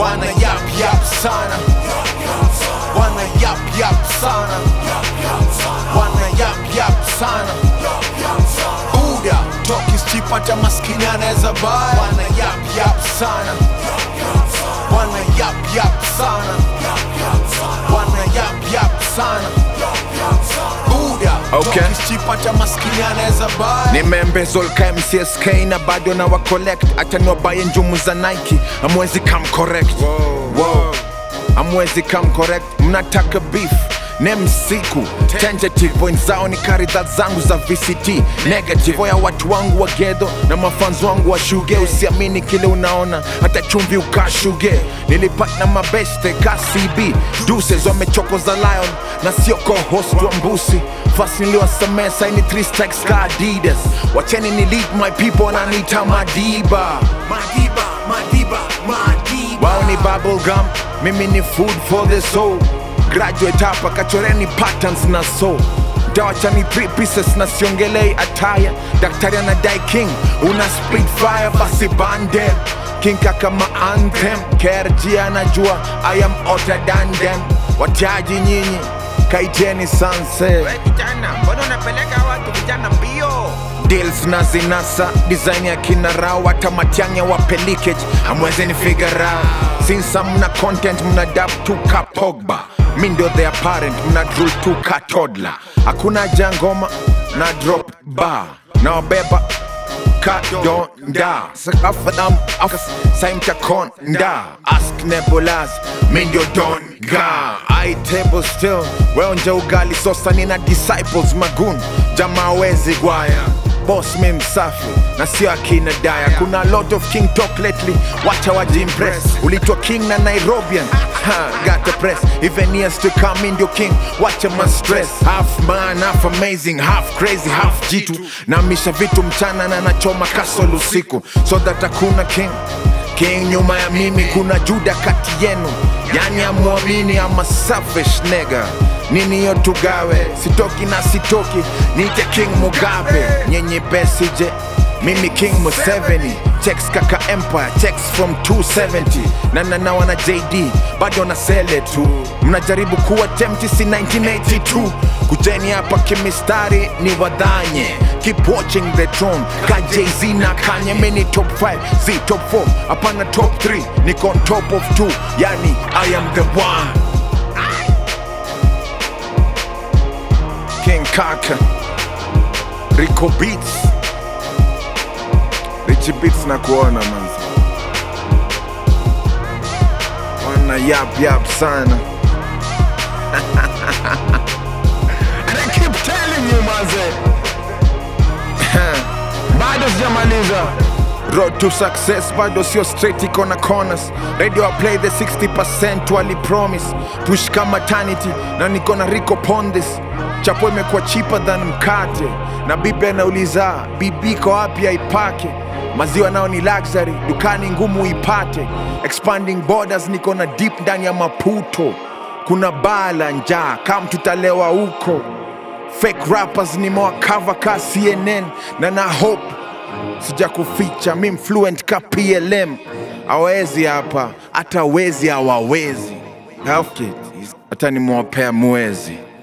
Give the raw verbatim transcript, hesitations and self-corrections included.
wana yap yap sana, wana yap yap sana, wana yap yap sana. Buda talk is cheap, hata maskini anaweza buy. Wana yap yap sana, wana yap yap sana, wana yap yap sana. Buda Okay. talk is cheap, hata maskini anaweza buy. Nimembezol ka M C S K na bado na wa collect. Acha niwabaye njumu za Nike, amwezi come correct. Wow, amwezi come correct. Mnataka beef nem siku tentative point zao ni karidha zangu za V C T negative ya watu wangu wa gedo na mafanzo wangu wa shuge. Usiamini kile unaona, hata chumvi ukashuge. Nilipata mabeste ka C B Deuces wamechokoza Lion na sio co-host wa Mbusi. Fast niliwasamea saini three strikes ka Adidas. Wacheni ni lead my people na nita Madiba Madiba, Madiba, Madiba. wao ni bubble gum, mimi ni food for the soul. Graduate hapa kachoreni patterns na so dawacha ni three pieces na siongelei attire. Daktari anadai king, una speed fire basi bande king kama anthem. K R G anajua I am hotter than them. Watiaji nyinyi kaiteni sanse. We kijana, mbona unapeleka watu vijana mbio? Deals na zinasa design ya kinara wata matiangya wa pelikage. Amweze ni figure out since mna content mna dab tu ka Pogba. Mi ndio the apparent, mna drill tu ka toddler. Hakuna jangoma na drop bar na wabeba ka donda. Sakafadam afas saimta konda. Ask Nebulaz, mi ndio don ga. I table still, weonje ugali sosa nina disciples magun. Jamaa wezi gwaya, boss mi msafi na sio akina daya. Kuna lot of king talk lately, wacha waji impress. Ulitwa king na Nairobian, ha, got the press. Even years to come in your king, wacha ma stress. Half man, half amazing, half crazy, half jitu. Na misha vitu mchana na nachoma kasolo usiku. So that hakuna king king nyuma ya mimi, kuna Juda kati yenu. Yani amuamini ama selfish nigga. Nini yo tugawe, sitoki na sitoki, nite King Mugabe. Nyenye besije, mimi King Museveni. Checks kaka Empire, checks from two seventy. Nana na wana J D, bado na sele tu. Mnajaribu kuwa tempti si nineteen eighty-two. Kujeni hapa kimistari ni wadhanye. Keep watching the throne, ka Jay-Z na Kanye. Mini top five, Z top four, apana top three. Niko on top of two, yani I am the one. King Kaka, Rico Beats, Richie Beats na kuona manzi. Wana yap yap sana. And I keep telling you manze, bado sijamaliza. Road to success bado sio straight, iko na corners. Radio I play the sixty percent wali promise. Push kama maternity na niko na Rico Pondis. Chapo imekuwa cheaper than mkate. Na bibi anauliza bibi ko wapi aipake. Maziwa nao ni luxury, dukani ngumu ipate. Expanding borders, niko na deep ndani ya Maputo. Kuna bala njaa kama tutalewa huko. Fake rappers ni moa cover ka C N N. Na na hope sija kuficha, mi fluent ka P L M. Hawezi hapa, hata wezi hawawezi. Health kit, hata ni mwapea mwezi.